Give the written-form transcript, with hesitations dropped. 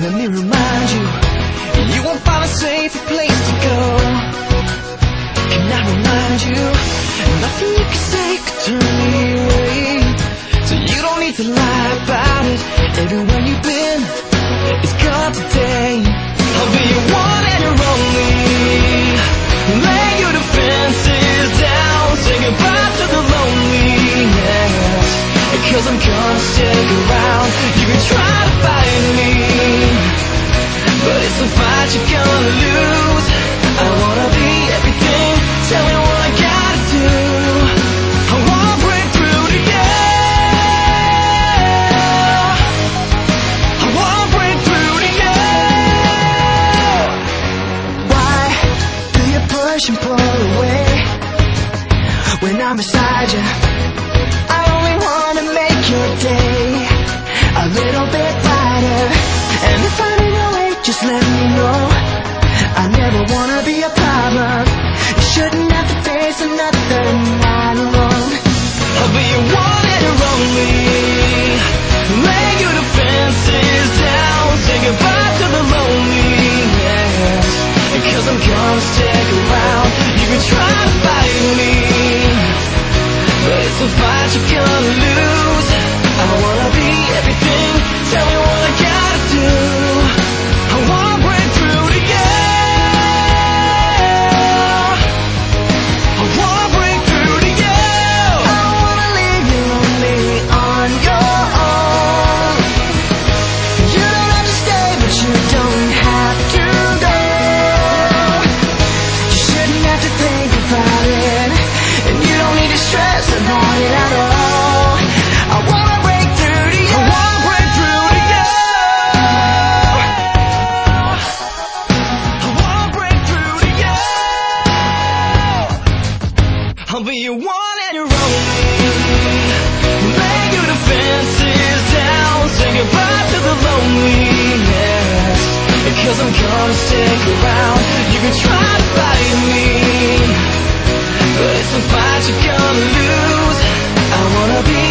let me remind you, you won't find a safer place to go. Can I remind you, nothing you can say could turn me away. So you don't need to lie about it. Everywhere you've been is gone today. I'll be your one and your only. Lay your defenses down, say goodbye to the loneliness. Cause I'm gonna stick around. You can try to fight me, but it's a fight you're gonna lose. I wanna be everything, tell me what I gotta do. I wanna break through to you. I wanna break through to you. Why do you push and pull away when I'm beside you? I only wanna make your day a little bit brighter. And if I need a way, just let me know. I never wanna be a problem. You shouldn't have to face another night alone. I'll be your one and your only. Lay your defenses down, say goodbye to the loneliness. Cause I'm gonna stick around. You can try to fight me, but it's a fight you're gonna lose. I wanna be everything, tell me what I gotta do. I wanna break through to you. I wanna break through to you. I don't wanna leave you lonely on your own. You don't have to stay, but you don't have to go. You shouldn't have to think about it, and you don't need to stress about it at all. I wanna break through to you. I wanna break through to you. I wanna break through to you. I'll be your one and your only. Lay your defenses down, say goodbye to the loneliness. Cause I'm gonna stick around. You can try to fight me, but it's a fight you're gonna lose. I wanna be